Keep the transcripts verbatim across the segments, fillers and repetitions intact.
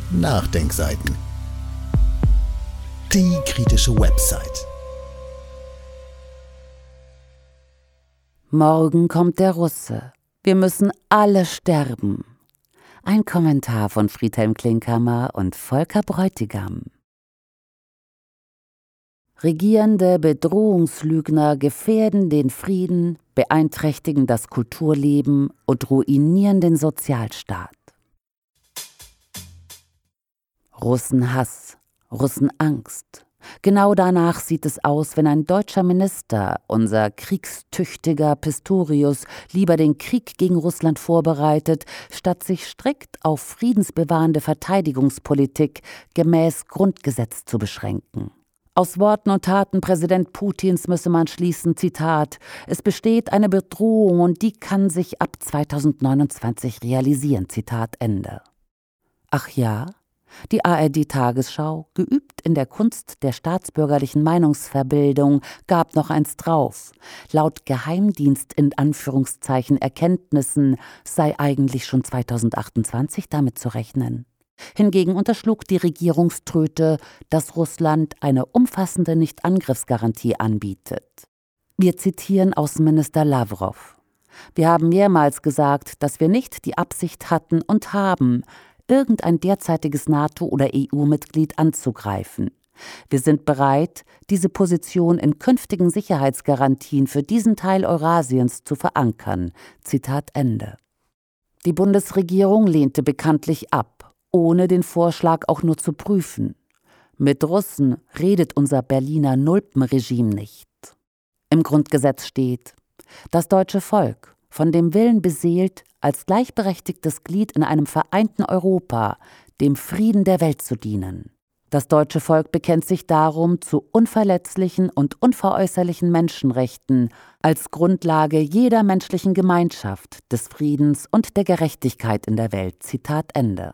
Nachdenkseiten. Die kritische Website. Morgen kommt der Russe. Wir müssen alle sterben. Ein Kommentar von Friedhelm Klinkhammer und Volker Bräutigam. Regierende Bedrohungslügner gefährden den Frieden, beeinträchtigen das Kulturleben und ruinieren den Sozialstaat. Russenhass, Russenangst. Genau danach sieht es aus, wenn ein deutscher Minister, unser kriegstüchtiger Pistorius, lieber den Krieg gegen Russland vorbereitet, statt sich strikt auf friedensbewahrende Verteidigungspolitik gemäß Grundgesetz zu beschränken. Aus Worten und Taten Präsident Putins müsse man schließen, Zitat, es besteht eine Bedrohung und die kann sich ab zweitausendneunundzwanzig realisieren, Zitat Ende. Ach ja? Die A R D-Tagesschau, geübt in der Kunst der staatsbürgerlichen Meinungsverbildung, gab noch eins drauf. Laut Geheimdienst in Anführungszeichen Erkenntnissen sei eigentlich schon zweitausendachtundzwanzig damit zu rechnen. Hingegen unterschlug die Regierungströte, dass Russland eine umfassende Nichtangriffsgarantie anbietet. Wir zitieren Außenminister Lawrow. Wir haben mehrmals gesagt, dass wir nicht die Absicht hatten und haben, irgendein derzeitiges NATO- oder E U-Mitglied anzugreifen. Wir sind bereit, diese Position in künftigen Sicherheitsgarantien für diesen Teil Eurasiens zu verankern. Zitat Ende. Die Bundesregierung lehnte bekanntlich ab, ohne den Vorschlag auch nur zu prüfen. Mit Russen redet unser Berliner Nulpenregime nicht. Im Grundgesetz steht, das deutsche Volk, von dem Willen beseelt, als gleichberechtigtes Glied in einem vereinten Europa, dem Frieden der Welt zu dienen. Das deutsche Volk bekennt sich darum zu unverletzlichen und unveräußerlichen Menschenrechten als Grundlage jeder menschlichen Gemeinschaft, des Friedens und der Gerechtigkeit in der Welt. Zitat Ende.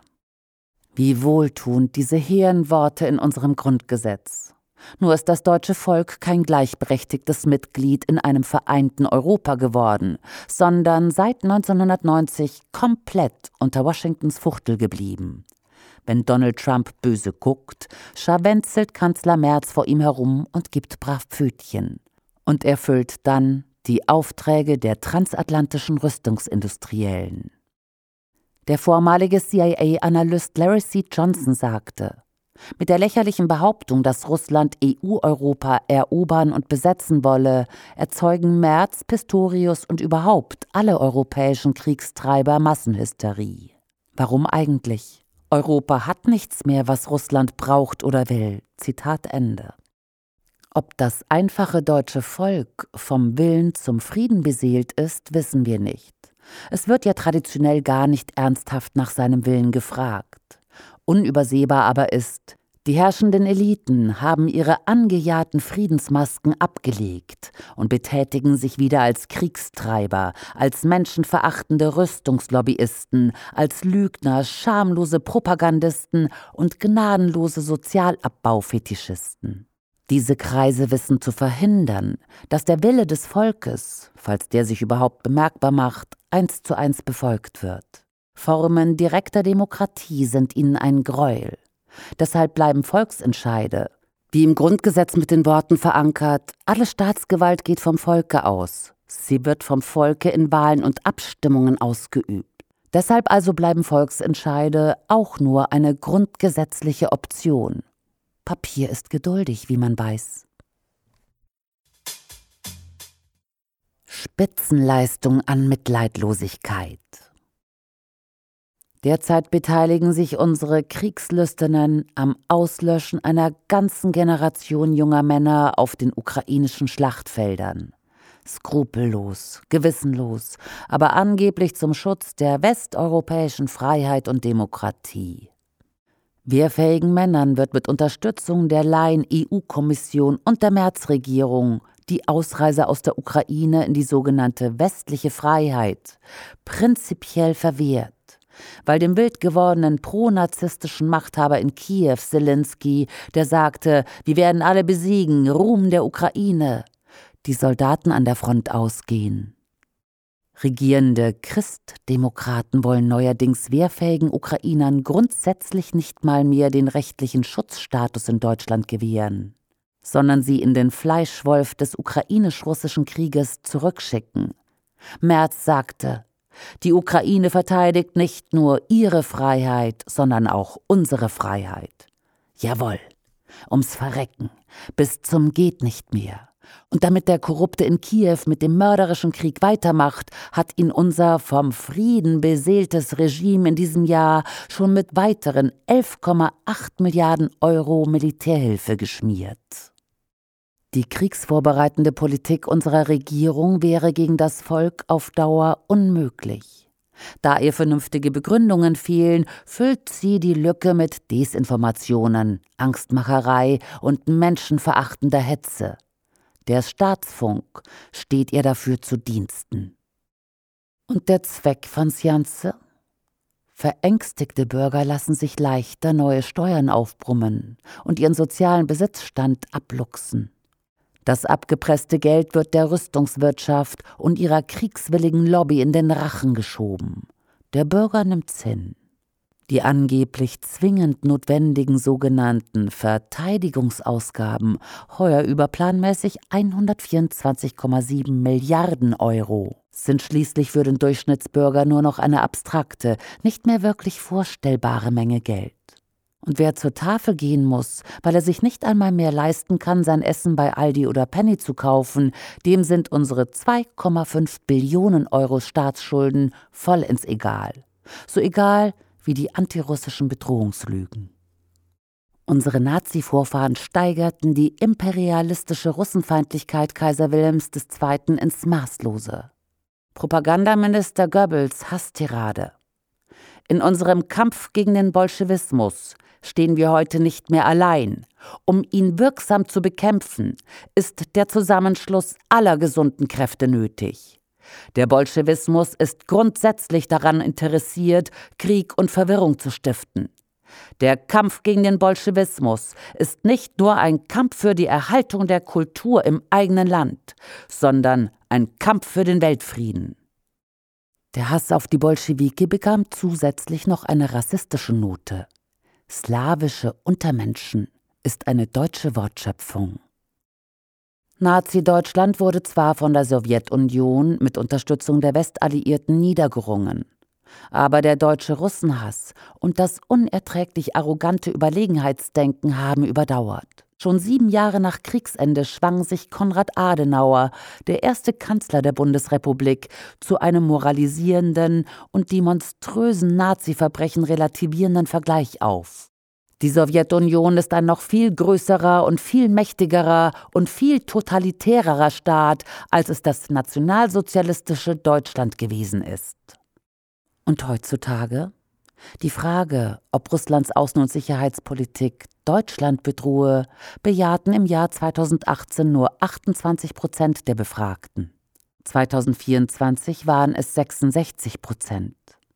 Wie wohltuend diese hehren Worte in unserem Grundgesetz. Nur ist das deutsche Volk kein gleichberechtigtes Mitglied in einem vereinten Europa geworden, sondern seit neunzehnhundertneunzig komplett unter Washingtons Fuchtel geblieben. Wenn Donald Trump böse guckt, scharwenzelt Kanzler Merz vor ihm herum und gibt brav Pfötchen. Und erfüllt dann die Aufträge der transatlantischen Rüstungsindustriellen. Der vormalige C I A-Analyst Larry C. Johnson sagte, mit der lächerlichen Behauptung, dass Russland E U-Europa erobern und besetzen wolle, erzeugen Merz, Pistorius und überhaupt alle europäischen Kriegstreiber Massenhysterie. Warum eigentlich? Europa hat nichts mehr, was Russland braucht oder will. Zitat Ende. Ob das einfache deutsche Volk vom Willen zum Frieden beseelt ist, wissen wir nicht. Es wird ja traditionell gar nicht ernsthaft nach seinem Willen gefragt. Unübersehbar aber ist, die herrschenden Eliten haben ihre angejahrten Friedensmasken abgelegt und betätigen sich wieder als Kriegstreiber, als menschenverachtende Rüstungslobbyisten, als Lügner, schamlose Propagandisten und gnadenlose Sozialabbaufetischisten. Diese Kreise wissen zu verhindern, dass der Wille des Volkes, falls der sich überhaupt bemerkbar macht, eins zu eins befolgt wird. Formen direkter Demokratie sind ihnen ein Gräuel. Deshalb bleiben Volksentscheide, wie im Grundgesetz mit den Worten verankert, alle Staatsgewalt geht vom Volke aus. Sie wird vom Volke in Wahlen und Abstimmungen ausgeübt. Deshalb also bleiben Volksentscheide auch nur eine grundgesetzliche Option. Papier ist geduldig, wie man weiß. Spitzenleistung an Mitleidlosigkeit. Derzeit beteiligen sich unsere Kriegslüsternen am Auslöschen einer ganzen Generation junger Männer auf den ukrainischen Schlachtfeldern. Skrupellos, gewissenlos, aber angeblich zum Schutz der westeuropäischen Freiheit und Demokratie. Wehrfähigen Männern wird mit Unterstützung der Laien-E U-Kommission und der Merz-Regierung die Ausreise aus der Ukraine in die sogenannte westliche Freiheit prinzipiell verwehrt, weil dem wild gewordenen pro-narzisstischen Machthaber in Kiew, Zelensky, der sagte, wir werden alle besiegen, Ruhm der Ukraine, die Soldaten an der Front ausgehen. Regierende Christdemokraten wollen neuerdings wehrfähigen Ukrainern grundsätzlich nicht mal mehr den rechtlichen Schutzstatus in Deutschland gewähren, sondern sie in den Fleischwolf des ukrainisch-russischen Krieges zurückschicken. Merz sagte, die Ukraine verteidigt nicht nur ihre Freiheit, sondern auch unsere Freiheit. Jawohl, ums Verrecken, bis zum geht nicht mehr. Und damit der Korrupte in Kiew mit dem mörderischen Krieg weitermacht, hat ihn unser vom Frieden beseeltes Regime in diesem Jahr schon mit weiteren elf Komma acht Milliarden Euro Militärhilfe geschmiert. Die kriegsvorbereitende Politik unserer Regierung wäre gegen das Volk auf Dauer unmöglich. Da ihr vernünftige Begründungen fehlen, füllt sie die Lücke mit Desinformationen, Angstmacherei und menschenverachtender Hetze. Der Staatsfunk steht ihr dafür zu Diensten. Und der Zweck von Science? Verängstigte Bürger lassen sich leichter neue Steuern aufbrummen und ihren sozialen Besitzstand abluchsen. Das abgepresste Geld wird der Rüstungswirtschaft und ihrer kriegswilligen Lobby in den Rachen geschoben. Der Bürger nimmt's hin. Die angeblich zwingend notwendigen sogenannten Verteidigungsausgaben heuer überplanmäßig hundertvierundzwanzig Komma sieben Milliarden Euro sind schließlich für den Durchschnittsbürger nur noch eine abstrakte, nicht mehr wirklich vorstellbare Menge Geld. Und wer zur Tafel gehen muss, weil er sich nicht einmal mehr leisten kann, sein Essen bei Aldi oder Penny zu kaufen, dem sind unsere zwei Komma fünf Billionen Euro Staatsschulden vollends egal. So egal wie die antirussischen Bedrohungslügen. Unsere Nazi-Vorfahren steigerten die imperialistische Russenfeindlichkeit Kaiser Wilhelms der Zweite. Ins Maßlose. Propagandaminister Goebbels Hasstirade. In unserem Kampf gegen den Bolschewismus stehen wir heute nicht mehr allein. Um ihn wirksam zu bekämpfen, ist der Zusammenschluss aller gesunden Kräfte nötig. Der Bolschewismus ist grundsätzlich daran interessiert, Krieg und Verwirrung zu stiften. Der Kampf gegen den Bolschewismus ist nicht nur ein Kampf für die Erhaltung der Kultur im eigenen Land, sondern ein Kampf für den Weltfrieden. Der Hass auf die Bolschewiki bekam zusätzlich noch eine rassistische Note. Slawische Untermenschen ist eine deutsche Wortschöpfung. Nazi-Deutschland wurde zwar von der Sowjetunion mit Unterstützung der Westalliierten niedergerungen, aber der deutsche Russenhass und das unerträglich arrogante Überlegenheitsdenken haben überdauert. Schon sieben Jahre nach Kriegsende schwang sich Konrad Adenauer, der erste Kanzler der Bundesrepublik, zu einem moralisierenden und die monströsen Nazi-Verbrechen relativierenden Vergleich auf. Die Sowjetunion ist ein noch viel größerer und viel mächtigerer und viel totalitärerer Staat, als es das nationalsozialistische Deutschland gewesen ist. Und heutzutage? Die Frage, ob Russlands Außen- und Sicherheitspolitik Deutschland bedrohe, bejahten im Jahr zweitausendachtzehn nur achtundzwanzig Prozent der Befragten. zweitausendvierundzwanzig waren es sechsundsechzig Prozent.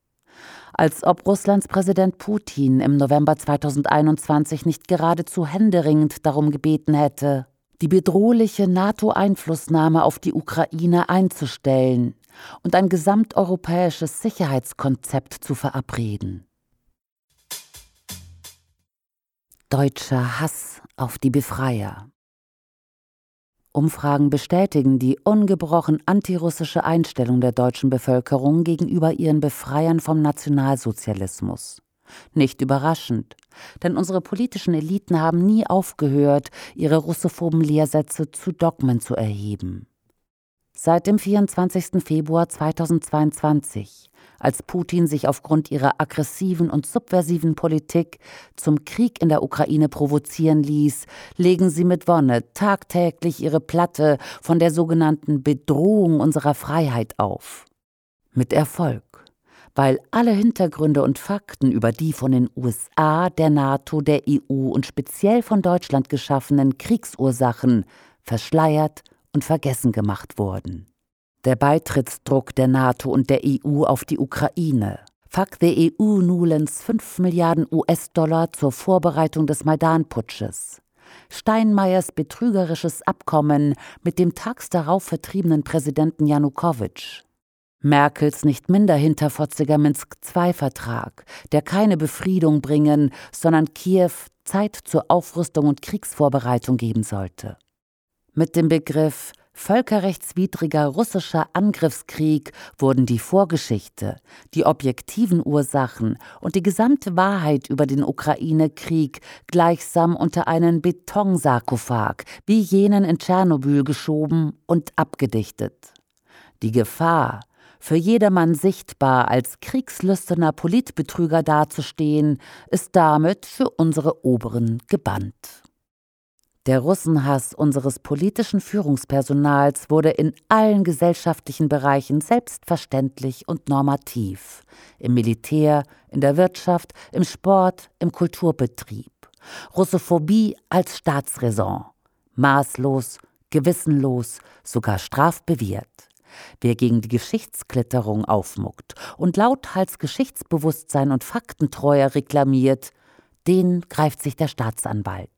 Als ob Russlands Präsident Putin im November zweitausendeinundzwanzig nicht geradezu händeringend darum gebeten hätte, die bedrohliche NATO-Einflussnahme auf die Ukraine einzustellen und ein gesamteuropäisches Sicherheitskonzept zu verabreden. Deutscher Hass auf die Befreier. Umfragen bestätigen die ungebrochen antirussische Einstellung der deutschen Bevölkerung gegenüber ihren Befreiern vom Nationalsozialismus. Nicht überraschend, denn unsere politischen Eliten haben nie aufgehört, ihre russophoben Lehrsätze zu Dogmen zu erheben. Seit dem vierundzwanzigsten Februar zweitausendzweiundzwanzig, als Putin sich aufgrund ihrer aggressiven und subversiven Politik zum Krieg in der Ukraine provozieren ließ, legen sie mit Wonne tagtäglich ihre Platte von der sogenannten Bedrohung unserer Freiheit auf. Mit Erfolg, weil alle Hintergründe und Fakten über die von den U S A, der NATO, der E U und speziell von Deutschland geschaffenen Kriegsursachen verschleiert und vergessen gemacht wurden. Der Beitrittsdruck der NATO und der E U auf die Ukraine. Fuck the E U nulens fünf Milliarden U S-Dollar zur Vorbereitung des Maidan-Putsches. Steinmeiers betrügerisches Abkommen mit dem tags darauf vertriebenen Präsidenten Janukowitsch. Merkels nicht minder hinterfotziger Minsk-zwei-Vertrag, der keine Befriedung bringen, sondern Kiew Zeit zur Aufrüstung und Kriegsvorbereitung geben sollte. Mit dem Begriff völkerrechtswidriger russischer Angriffskrieg wurden die Vorgeschichte, die objektiven Ursachen und die gesamte Wahrheit über den Ukraine-Krieg gleichsam unter einen Betonsarkophag wie jenen in Tschernobyl geschoben und abgedichtet. Die Gefahr, für jedermann sichtbar als kriegslüsterner Politbetrüger dazustehen, ist damit für unsere Oberen gebannt. Der Russenhass unseres politischen Führungspersonals wurde in allen gesellschaftlichen Bereichen selbstverständlich und normativ. Im Militär, in der Wirtschaft, im Sport, im Kulturbetrieb. Russophobie als Staatsräson. Maßlos, gewissenlos, sogar strafbewehrt. Wer gegen die Geschichtsklitterung aufmuckt und lauthals Geschichtsbewusstsein und Faktentreue reklamiert, den greift sich der Staatsanwalt.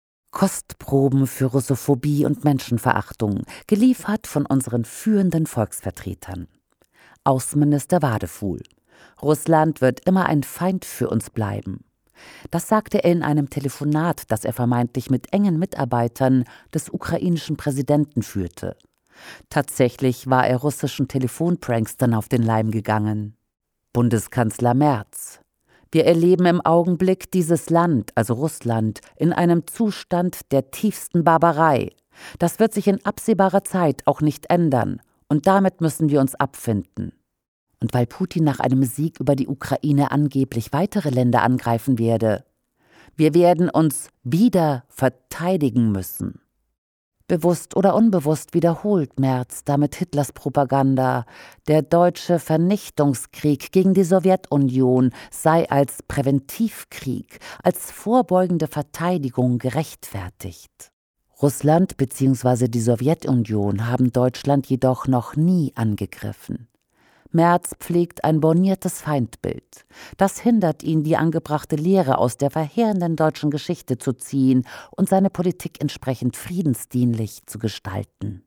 Kostproben für Russophobie und Menschenverachtung, geliefert von unseren führenden Volksvertretern. Außenminister Wadefuhl: Russland wird immer ein Feind für uns bleiben. Das sagte er in einem Telefonat, das er vermeintlich mit engen Mitarbeitern des ukrainischen Präsidenten führte. Tatsächlich war er russischen Telefonprankstern auf den Leim gegangen. Bundeskanzler Merz: Wir erleben im Augenblick dieses Land, also Russland, in einem Zustand der tiefsten Barbarei. Das wird sich in absehbarer Zeit auch nicht ändern, und damit müssen wir uns abfinden. Und weil Putin nach einem Sieg über die Ukraine angeblich weitere Länder angreifen werde: Wir werden uns wieder verteidigen müssen. Bewusst oder unbewusst wiederholt Merz damit Hitlers Propaganda, der deutsche Vernichtungskrieg gegen die Sowjetunion sei als Präventivkrieg, als vorbeugende Verteidigung gerechtfertigt. Russland bzw. die Sowjetunion haben Deutschland jedoch noch nie angegriffen. Merz pflegt ein borniertes Feindbild. Das hindert ihn, die angebrachte Lehre aus der verheerenden deutschen Geschichte zu ziehen und seine Politik entsprechend friedensdienlich zu gestalten.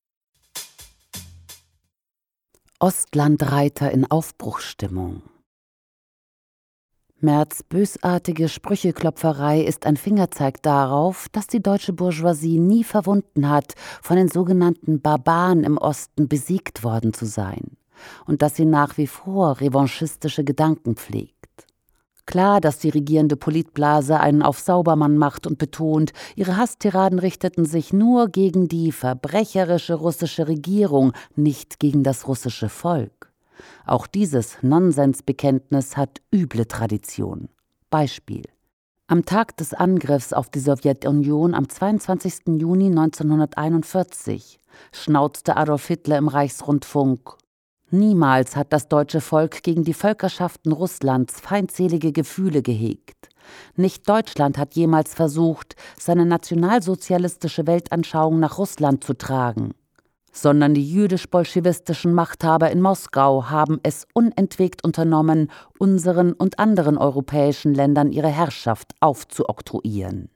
Ostlandreiter in Aufbruchsstimmung. Merz' bösartige Sprücheklopferei ist ein Fingerzeig darauf, dass die deutsche Bourgeoisie nie verwunden hat, von den sogenannten Barbaren im Osten besiegt worden zu sein. Und dass sie nach wie vor revanchistische Gedanken pflegt. Klar, dass die regierende Politblase einen auf Saubermann macht und betont, ihre Hasstiraden richteten sich nur gegen die verbrecherische russische Regierung, nicht gegen das russische Volk. Auch dieses Nonsensbekenntnis hat üble Tradition. Beispiel: Am Tag des Angriffs auf die Sowjetunion am zweiundzwanzigsten Juni neunzehnhunderteinundvierzig schnauzte Adolf Hitler im Reichsrundfunk: Niemals hat das deutsche Volk gegen die Völkerschaften Russlands feindselige Gefühle gehegt. Nicht Deutschland hat jemals versucht, seine nationalsozialistische Weltanschauung nach Russland zu tragen, sondern die jüdisch-bolschewistischen Machthaber in Moskau haben es unentwegt unternommen, unseren und anderen europäischen Ländern ihre Herrschaft aufzuoktroyieren.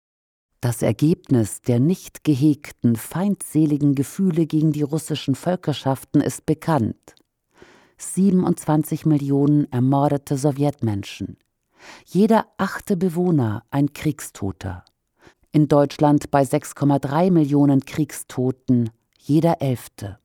Das Ergebnis der nicht gehegten, feindseligen Gefühle gegen die russischen Völkerschaften ist bekannt. siebenundzwanzig Millionen ermordete Sowjetmenschen. Jeder achte Bewohner ein Kriegstoter. In Deutschland bei sechs Komma drei Millionen Kriegstoten jeder Elfte.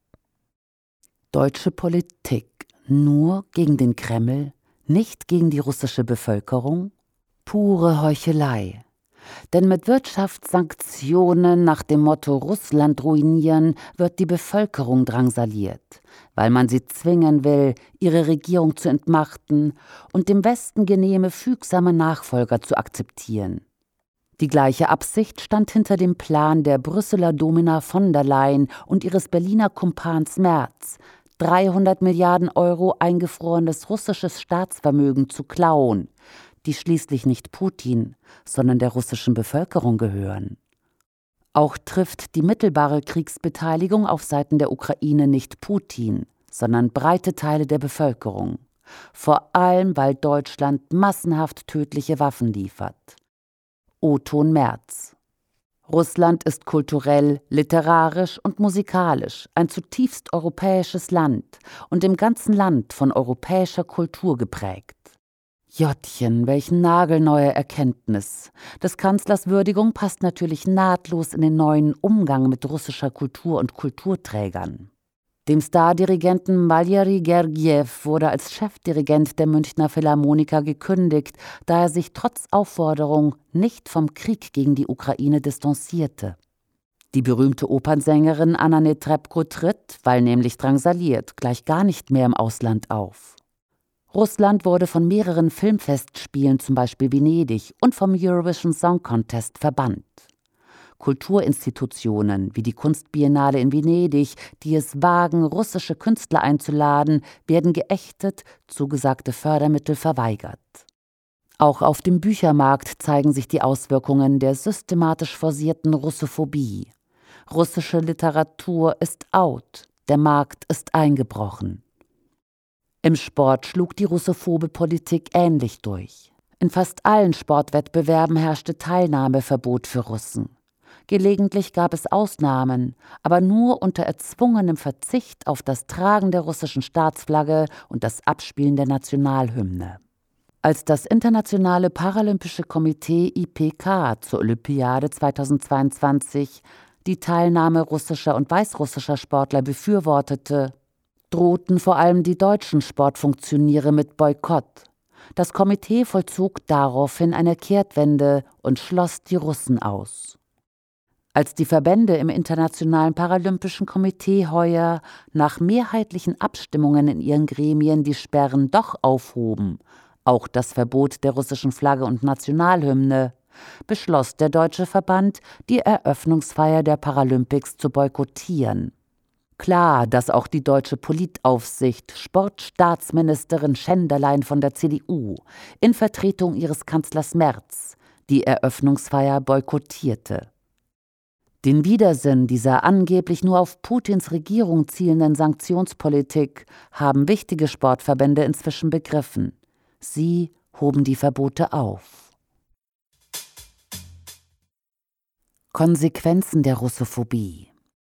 Deutsche Politik nur gegen den Kreml, nicht gegen die russische Bevölkerung? Pure Heuchelei. Denn mit Wirtschaftssanktionen nach dem Motto Russland ruinieren wird die Bevölkerung drangsaliert, weil man sie zwingen will, ihre Regierung zu entmachten und dem Westen genehme, fügsame Nachfolger zu akzeptieren. Die gleiche Absicht stand hinter dem Plan der Brüsseler Domina von der Leyen und ihres Berliner Kumpans Merz, dreihundert Milliarden Euro eingefrorenes russisches Staatsvermögen zu klauen, die schließlich nicht Putin, sondern der russischen Bevölkerung gehören. Auch trifft die mittelbare Kriegsbeteiligung auf Seiten der Ukraine nicht Putin, sondern breite Teile der Bevölkerung. Vor allem, weil Deutschland massenhaft tödliche Waffen liefert. O-Ton Merz. Russland ist kulturell, literarisch und musikalisch ein zutiefst europäisches Land und im ganzen Land von europäischer Kultur geprägt. Jottchen, welch nagelneue Erkenntnis. Des Kanzlers Würdigung passt natürlich nahtlos in den neuen Umgang mit russischer Kultur und Kulturträgern. Dem Stardirigenten Waljary Gergiew wurde als Chefdirigent der Münchner Philharmoniker gekündigt, da er sich trotz Aufforderung nicht vom Krieg gegen die Ukraine distanzierte. Die berühmte Opernsängerin Anna Netrebko tritt, weil nämlich drangsaliert, gleich gar nicht mehr im Ausland auf. Russland wurde von mehreren Filmfestspielen, zum Beispiel Venedig, und vom Eurovision Song Contest verbannt. Kulturinstitutionen wie die Kunstbiennale in Venedig, die es wagen, russische Künstler einzuladen, werden geächtet, zugesagte Fördermittel verweigert. Auch auf dem Büchermarkt zeigen sich die Auswirkungen der systematisch forcierten Russophobie. Russische Literatur ist out, der Markt ist eingebrochen. Im Sport schlug die russophobe Politik ähnlich durch. In fast allen Sportwettbewerben herrschte Teilnahmeverbot für Russen. Gelegentlich gab es Ausnahmen, aber nur unter erzwungenem Verzicht auf das Tragen der russischen Staatsflagge und das Abspielen der Nationalhymne. Als das Internationale Paralympische Komitee I P K zur Olympiade zweitausendzweiundzwanzig die Teilnahme russischer und weißrussischer Sportler befürwortete, drohten vor allem die deutschen Sportfunktionäre mit Boykott. Das Komitee vollzog daraufhin eine Kehrtwende und schloss die Russen aus. Als die Verbände im Internationalen Paralympischen Komitee heuer nach mehrheitlichen Abstimmungen in ihren Gremien die Sperren doch aufhoben, auch das Verbot der russischen Flagge und Nationalhymne, beschloss der Deutsche Verband, die Eröffnungsfeier der Paralympics zu boykottieren. Klar, dass auch die deutsche Politaufsicht Sportstaatsministerin Schenderlein von der C D U in Vertretung ihres Kanzlers Merz die Eröffnungsfeier boykottierte. Den Widersinn dieser angeblich nur auf Putins Regierung zielenden Sanktionspolitik haben wichtige Sportverbände inzwischen begriffen. Sie hoben die Verbote auf. Konsequenzen der Russophobie.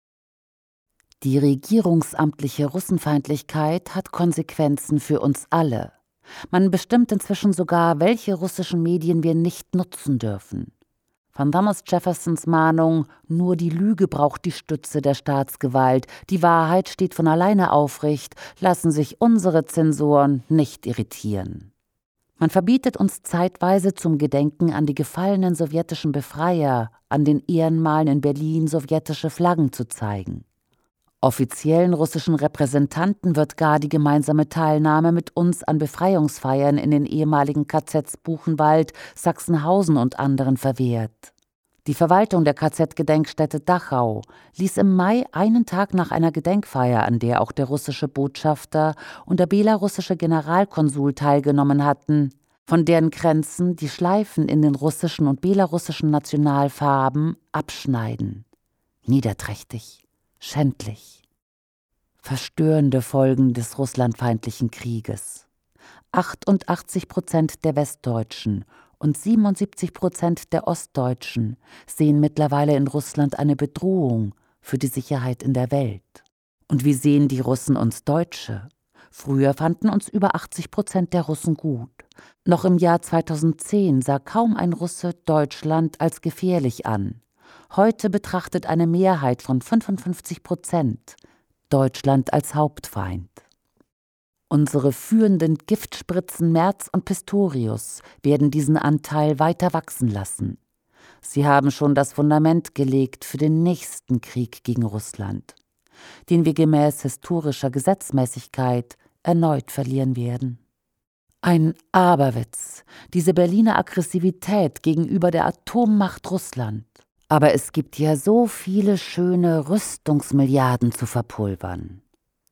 Die regierungsamtliche Russenfeindlichkeit hat Konsequenzen für uns alle. Man bestimmt inzwischen sogar, welche russischen Medien wir nicht nutzen dürfen. Von Thomas Jeffersons Mahnung, nur die Lüge braucht die Stütze der Staatsgewalt, die Wahrheit steht von alleine aufrecht, lassen sich unsere Zensoren nicht irritieren. Man verbietet uns zeitweise zum Gedenken an die gefallenen sowjetischen Befreier, an den Ehrenmalen in Berlin sowjetische Flaggen zu zeigen. Offiziellen russischen Repräsentanten wird gar die gemeinsame Teilnahme mit uns an Befreiungsfeiern in den ehemaligen K Zs Buchenwald, Sachsenhausen und anderen verwehrt. Die Verwaltung der K Z-Gedenkstätte Dachau ließ im Mai einen Tag nach einer Gedenkfeier, an der auch der russische Botschafter und der belarussische Generalkonsul teilgenommen hatten, von deren Kränzen die Schleifen in den russischen und belarussischen Nationalfarben abschneiden. Niederträchtig. Schändlich. Verstörende Folgen des russlandfeindlichen Krieges. achtundachtzig Prozent der Westdeutschen und siebenundsiebzig Prozent der Ostdeutschen sehen mittlerweile in Russland eine Bedrohung für die Sicherheit in der Welt. Und wie sehen die Russen uns Deutsche? Früher fanden uns über achtzig Prozent der Russen gut. Noch im Jahr zweitausendzehn sah kaum ein Russe Deutschland als gefährlich an. Heute betrachtet eine Mehrheit von fünfundfünfzig Prozent Deutschland als Hauptfeind. Unsere führenden Giftspritzen Merz und Pistorius werden diesen Anteil weiter wachsen lassen. Sie haben schon das Fundament gelegt für den nächsten Krieg gegen Russland, den wir gemäß historischer Gesetzmäßigkeit erneut verlieren werden. Ein Aberwitz, diese Berliner Aggressivität gegenüber der Atommacht Russland. Aber es gibt ja so viele schöne Rüstungsmilliarden zu verpulvern.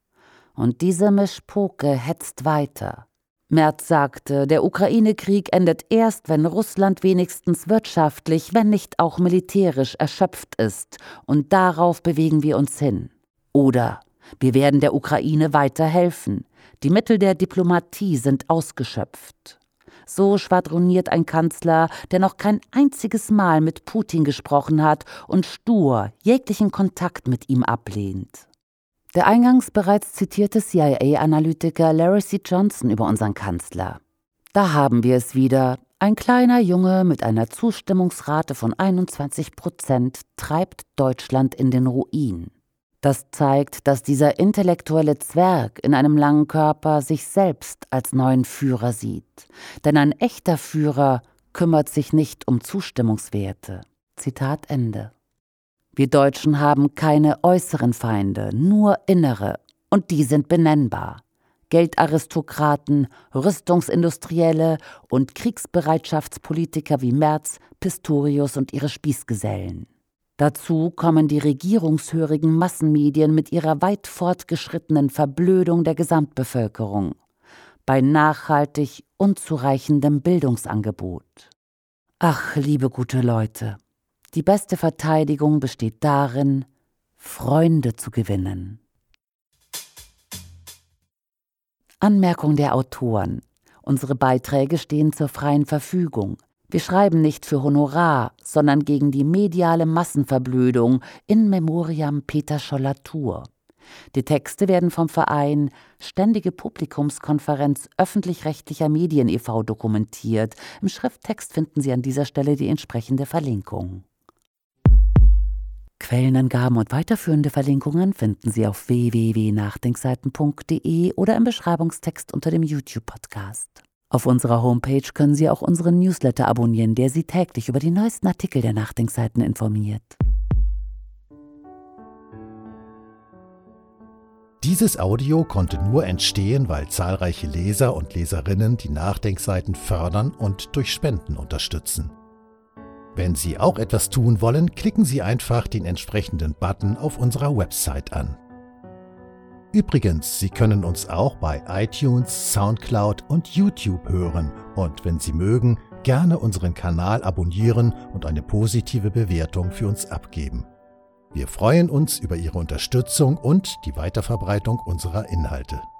Und diese Mischpoke hetzt weiter. Merz sagte, der Ukraine-Krieg endet erst, wenn Russland wenigstens wirtschaftlich, wenn nicht auch militärisch erschöpft ist. Und darauf bewegen wir uns hin. Oder wir werden der Ukraine weiter helfen. Die Mittel der Diplomatie sind ausgeschöpft. So schwadroniert ein Kanzler, der noch kein einziges Mal mit Putin gesprochen hat und stur jeglichen Kontakt mit ihm ablehnt. Der eingangs bereits zitierte C I A-Analytiker Larry C. Johnson über unseren Kanzler. Da haben wir es wieder. Ein kleiner Junge mit einer Zustimmungsrate von einundzwanzig Prozent treibt Deutschland in den Ruin. Das zeigt, dass dieser intellektuelle Zwerg in einem langen Körper sich selbst als neuen Führer sieht. Denn ein echter Führer kümmert sich nicht um Zustimmungswerte. Zitat Ende. Wir Deutschen haben keine äußeren Feinde, nur innere. Und die sind benennbar. Geldaristokraten, Rüstungsindustrielle und Kriegsbereitschaftspolitiker wie Merz, Pistorius und ihre Spießgesellen. Dazu kommen die regierungshörigen Massenmedien mit ihrer weit fortgeschrittenen Verblödung der Gesamtbevölkerung, bei nachhaltig unzureichendem Bildungsangebot. Ach, liebe gute Leute, die beste Verteidigung besteht darin, Freunde zu gewinnen. Anmerkung der Autoren. Unsere Beiträge stehen zur freien Verfügung. Wir schreiben nicht für Honorar, sondern gegen die mediale Massenverblödung in memoriam Peter Scholler-Thur. Die Texte werden vom Verein Ständige Publikumskonferenz öffentlich-rechtlicher Medien e V dokumentiert. Im Schrifttext finden Sie an dieser Stelle die entsprechende Verlinkung. Quellenangaben und weiterführende Verlinkungen finden Sie auf w w w punkt nachdenkseiten punkt d e oder im Beschreibungstext unter dem YouTube-Podcast. Auf unserer Homepage können Sie auch unseren Newsletter abonnieren, der Sie täglich über die neuesten Artikel der Nachdenkseiten informiert. Dieses Audio konnte nur entstehen, weil zahlreiche Leser und Leserinnen die Nachdenkseiten fördern und durch Spenden unterstützen. Wenn Sie auch etwas tun wollen, klicken Sie einfach den entsprechenden Button auf unserer Website an. Übrigens, Sie können uns auch bei iTunes, Soundcloud und YouTube hören und wenn Sie mögen, gerne unseren Kanal abonnieren und eine positive Bewertung für uns abgeben. Wir freuen uns über Ihre Unterstützung und die Weiterverbreitung unserer Inhalte.